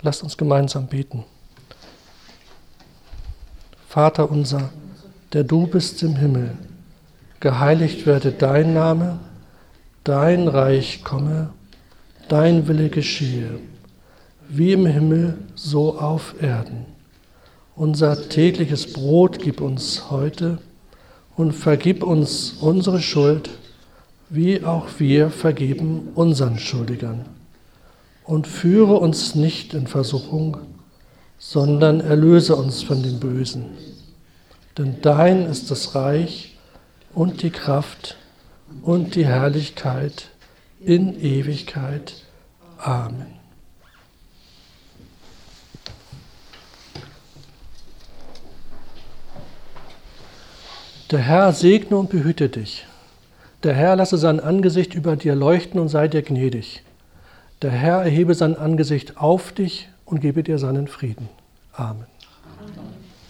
Lasst uns gemeinsam beten. Vater unser, der du bist im Himmel, geheiligt werde dein Name, dein Reich komme, dein Wille geschehe, wie im Himmel, so auf Erden. Unser tägliches Brot gib uns heute und vergib uns unsere Schuld, wie auch wir vergeben unseren Schuldigern. Und führe uns nicht in Versuchung, sondern erlöse uns von dem Bösen. Denn dein ist das Reich und die Kraft und die Herrlichkeit in Ewigkeit. Amen. Der Herr segne und behüte dich. Der Herr lasse sein Angesicht über dir leuchten und sei dir gnädig. Der Herr erhebe sein Angesicht auf dich und gebe dir seinen Frieden. Amen.